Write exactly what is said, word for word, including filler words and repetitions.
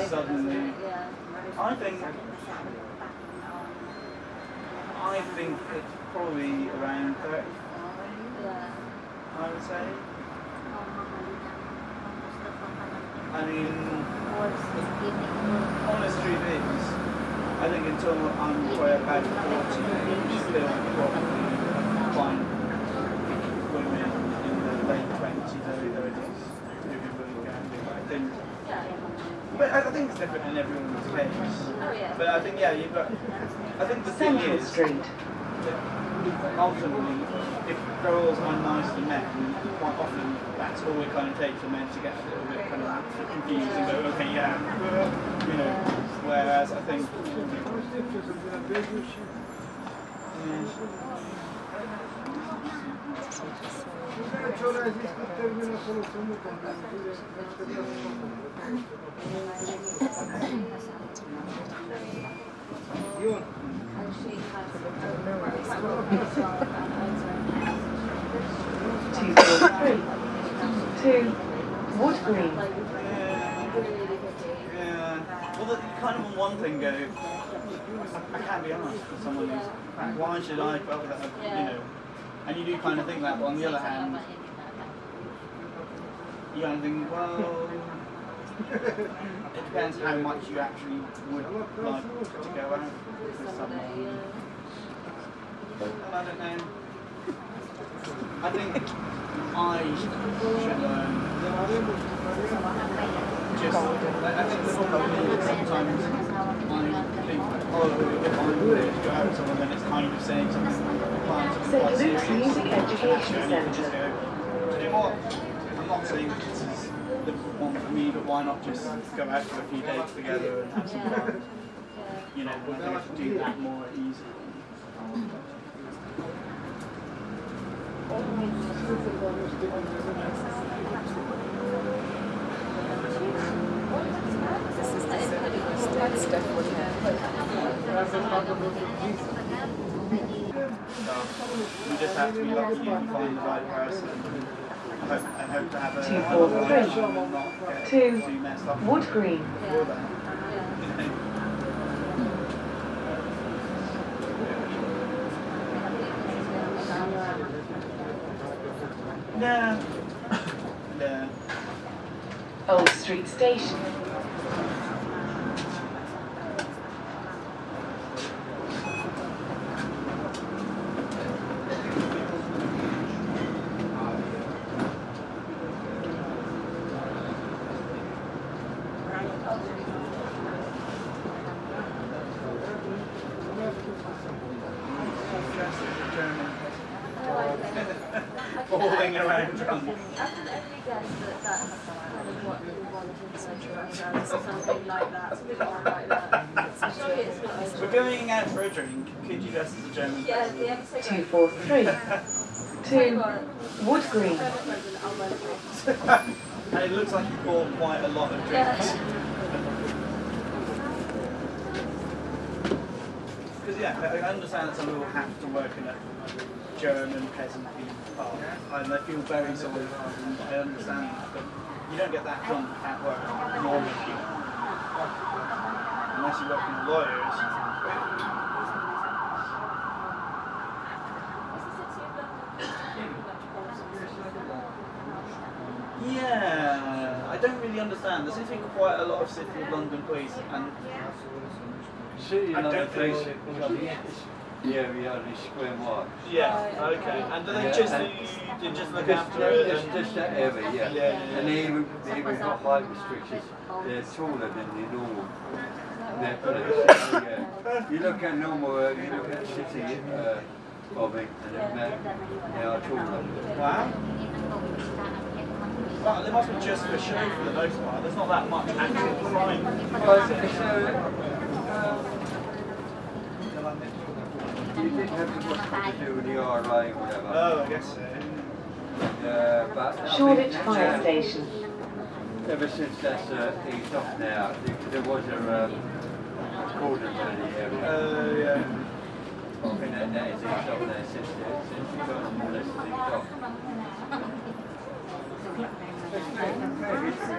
suddenly, I think, I think it's probably around thirty, I would say. I mean, honest truth is, I think until I'm probably about forty, still probably find women in the late twenties, early thirties doing really gambling. I think, but I think it's different in everyone's case. But I think, yeah, you've got, I think the thing Central is, Street. that ultimately, if girls are nice to men, quite often that's all it kind of takes for men to get a little bit kind of confused and go, okay, yeah, you know. Whereas I think, Two four three. Two Wood Green. yeah, well, the, you kind of on one thing go, I, I can't be honest with someone who's, why should I put up with that, you know, and you do kind of think that, but on the other hand, you kind of think, well, it depends how much you actually would like to go out with someone. And I don't know. I think I should learn. Just, I think the problem is sometimes I think, oh, if I were to go out with someone, then it's kind of saying something quite Saint serious. Luke's Music Education And you can just Centre. go, do you know what? I'm not saying this is the one for me, but why not just go out for a few days together and have some fun? You know, we can do that more easily. You just have to be lucky and find the right person and hope, and hope to have a Two four three. and not get Two too messed up. Wood Green. Before that. No. No. Old Street Station. Falling around drunk. I can only guess that that's kind of what we want in Central America, something like that, something like that. Surely it's not. We're going out for a drink. Could you dress as a German Yeah, person? the episode. Two four three. Two Wood Green. And it looks like you bought quite a lot of drinks. Because yeah, I I understand that some people have to work in a German peasant pub, and they feel very sort of, I understand that, but you don't get that drunk at work normally, unless you work in lawyers. Yeah, I don't really understand. There seems to be quite a lot of City of London police, and City I of London don't police feel- yeah, we are the square mark. yeah, okay. And do they Yeah, just and- they just look Just, after it? just, And, just that area, yeah. Yeah, yeah, And yeah. they even, they even got height restrictions. They're taller than the normal. They're police. So, yeah. You look at normal, uh, you look at city uh, of it, and then they are taller. wow. Well, they must be just for show for the most part. There's not that much actual crime. But it's, uh, uh, you didn't have to watch to do with the R A or whatever. Oh, I guess so. Uh, but I Shoreditch think, Fire uh, Station. Ever since that's uh, eased off now, there, there was a um, cordon in the area. Uh, yeah. I think that, that is eased off now since, uh, since the first more or less eased off.